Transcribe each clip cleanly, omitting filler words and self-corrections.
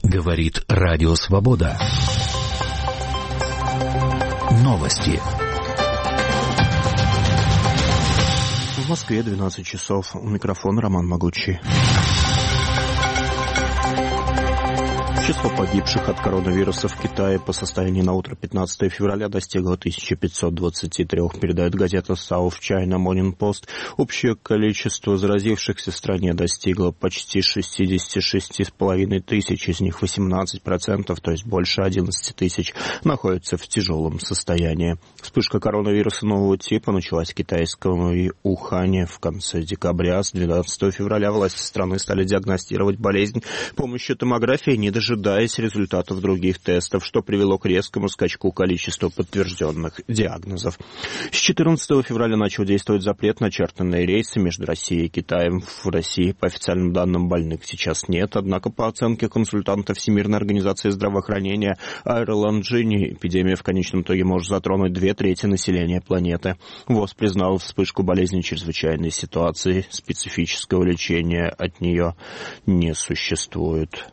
Говорит Радио Свобода. Новости. В Москве 12 часов. У микрофона Роман Могучий. Число погибших от коронавируса в Китае по состоянию на утро 15 февраля достигло 1523, передает газета South China Morning Post. Общее количество заразившихся в стране достигло почти 66,5 тысяч, из них 18%, то есть больше 11 тысяч, находятся в тяжелом состоянии. Вспышка коронавируса нового типа началась в китайском Ухане в конце декабря. С 12 февраля власти страны стали диагностировать болезнь с помощью томографии, не дожидаясь результатов других тестов, что привело к резкому скачку количества подтвержденных диагнозов. С 14 февраля начал действовать запрет на чартерные рейсы между Россией и Китаем. В России, по официальным данным, больных сейчас нет, однако по оценке консультанта Всемирной организации здравоохранения Айроланджини, эпидемия в конечном итоге может затронуть 2/3 населения планеты. ВОЗ признал вспышку болезни чрезвычайной ситуацией, специфического лечения от нее не существует.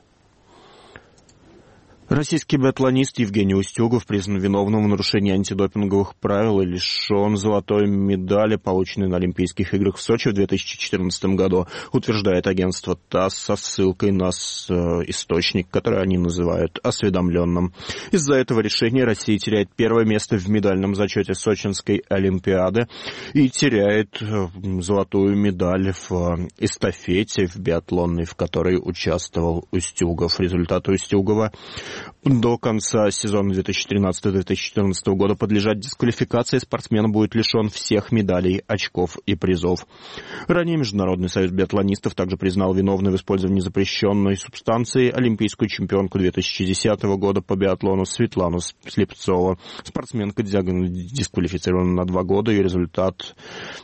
Российский биатлонист Евгений Устюгов признан виновным в нарушении антидопинговых правил и лишен золотой медали, полученной на Олимпийских играх в Сочи в 2014 году, утверждает агентство ТАСС со ссылкой на источник, который они называют осведомленным. Из-за этого решения Россия теряет первое место в медальном зачете Сочинской Олимпиады и теряет золотую медаль в эстафете в биатлонной, в которой участвовал Устюгов. Результаты Устюгова до конца сезона 2013-2014 года подлежат дисквалификации, спортсмен будет лишен всех медалей, очков и призов. Ранее Международный союз биатлонистов также признал виновной в использовании запрещенной субстанции олимпийскую чемпионку 2010 года по биатлону Светлану Слепцову. Спортсменка дисквалифицирована на 2 года, и результат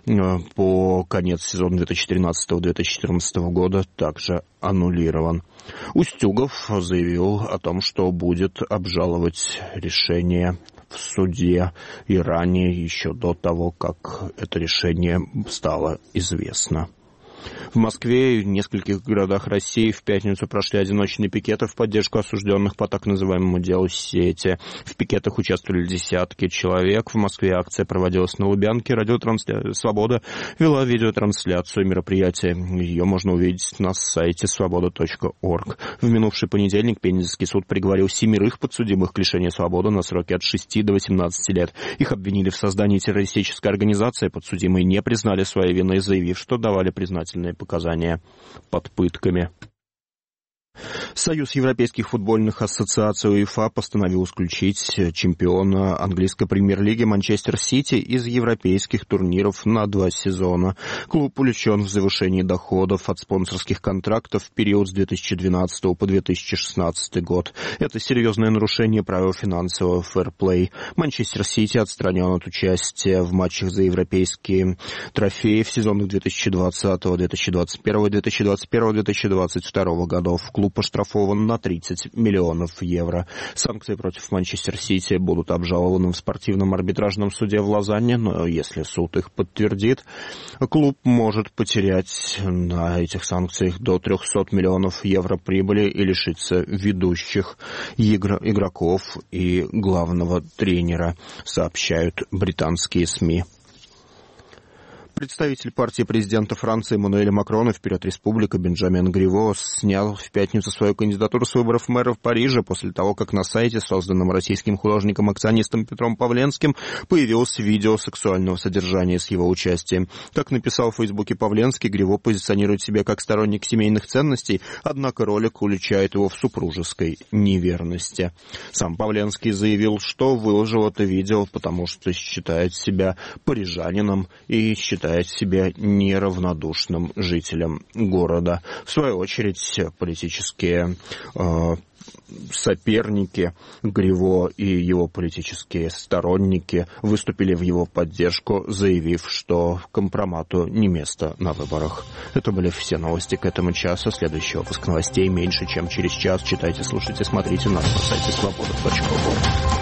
по конец сезона 2013-2014 года также аннулирован. Устюгов заявил о том, что будет обжаловать решение в суде и ранее, еще до того, как это решение стало известно. В Москве и в нескольких городах России в пятницу прошли одиночные пикеты в поддержку осужденных по так называемому делу Сети. В пикетах участвовали десятки человек. В Москве акция проводилась на Лубянке. «Свобода» вела видеотрансляцию мероприятия. Ее можно увидеть на сайте svoboda.org. В минувший понедельник Пензенский суд приговорил 7 подсудимых к лишению свободы на сроки от 6 до 18 лет. Их обвинили в создании террористической организации. Подсудимые не признали своей вины, заявив, что давали признательные показания под пытками. Союз европейских футбольных ассоциаций УЕФА постановил исключить чемпиона английской премьер-лиги Манчестер Сити из европейских турниров на 2 сезона. Клуб увлечен в завышении доходов от спонсорских контрактов в период с 2012 по 2016 год. Это серьезное нарушение правил финансового фэрплей. Манчестер Сити отстранен от участия в матчах за европейские трофеи в сезонах 2020, 2021, 2021, 2022 годов. Клуб оштрафован на 30 миллионов евро. Санкции против Манчестер Сити будут обжалованы в спортивном арбитражном суде в Лозанне, но если суд их подтвердит, клуб может потерять на этих санкциях до 300 миллионов евро прибыли и лишиться ведущих игроков и главного тренера, сообщают британские СМИ. Представитель партии президента Франции Эммануэля Макрона «Вперед, Республика» Бенджамин Гриво снял в пятницу свою кандидатуру с выборов мэра в Париже после того, как на сайте, созданном российским художником-акционистом Петром Павленским, появилось видео сексуального содержания с его участием. Как написал в Фейсбуке Павленский, Гриво позиционирует себя как сторонник семейных ценностей, однако ролик уличает его в супружеской неверности. Сам Павленский заявил, что выложил это видео, потому что считает себя парижанином и считает себя неравнодушным жителем города. В свою очередь, политические соперники Гриво и его политические сторонники выступили в его поддержку, заявив, что компромату не место на выборах. Это были все новости к этому часу. Следующий выпуск новостей меньше, чем через час. Читайте, слушайте, смотрите нас на сайте svoboda.org.